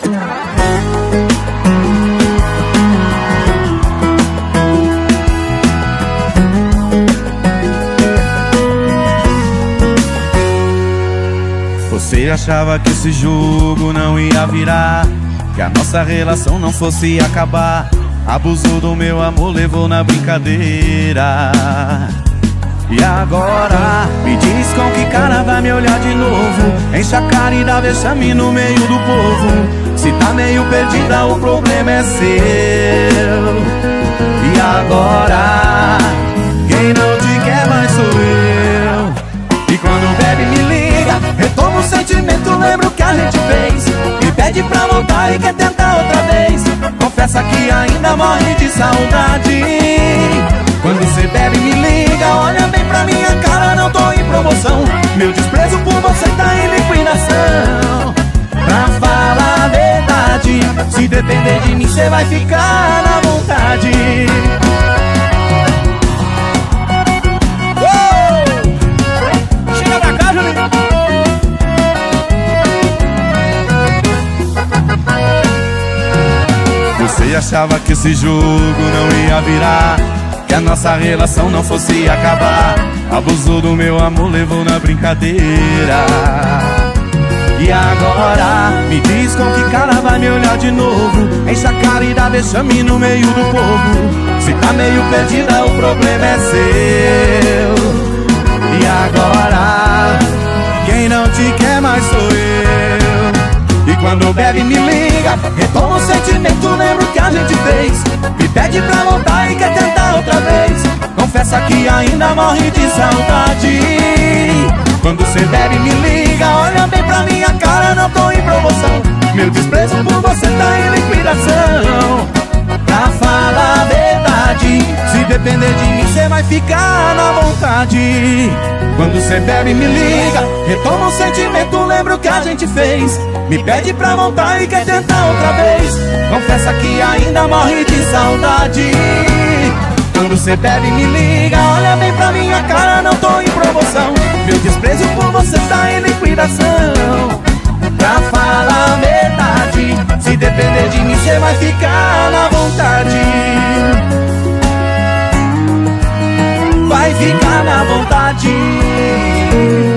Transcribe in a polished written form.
Você achava que esse jogo não ia virar, que a nossa relação não fosse acabar. Abusou do meu amor, levou na brincadeira. E agora, me diz com que cara vai me olhar de novo, enche a cara e dá vexame no meio do povo. Se tá meio perdida, o problema é seu. E agora, quem não te quer mais sou eu. E quando bebe me liga, retoma o sentimento, lembra o que a gente fez. Me pede pra voltar e quer tentar outra vez. Confessa que ainda morre de saudade. Quando você bebe me liga, olha bem pra minha cara, não tô em promoção. Meu desprezo por você tá em liquidação. Pra falar a verdade, se depender de mim cê vai ficar na vontade. Chega pra cá, Julinho. Você achava que esse jogo não ia virar, que a nossa relação não fosse acabar. Abusou do meu amor, levou na brincadeira. E agora, me diz com que cara vai me olhar de novo, enche a cara e dá vexame no meio do povo. Se tá meio perdida, o problema é seu. E agora, quem não te quer mais sou eu. E quando bebe me liga, retoma o sentimento, lembra o que a gente fez. Me pede pra voltar e quer tentar outra vez. Confessa que ainda morre de saudade. Quando cê bebe me liga, olha bem pra minha cara, não tô em promoção. Meu desprezo por você tá em liquidação. Pra falar a verdade, se depender de mim cê vai ficar na vontade. Quando cê bebe me liga, retoma o sentimento, lembra o que a gente fez. Me pede pra voltar e quer tentar outra vez. Confessa que ainda morre de saudade. Quando cê bebe me liga, olha bem pra minha cara, não tô em promoção. Meu desprezo por você tá em liquidação. Pra falar a verdade, se depender de mim cê vai ficar na vontade. Vai ficar na vontade.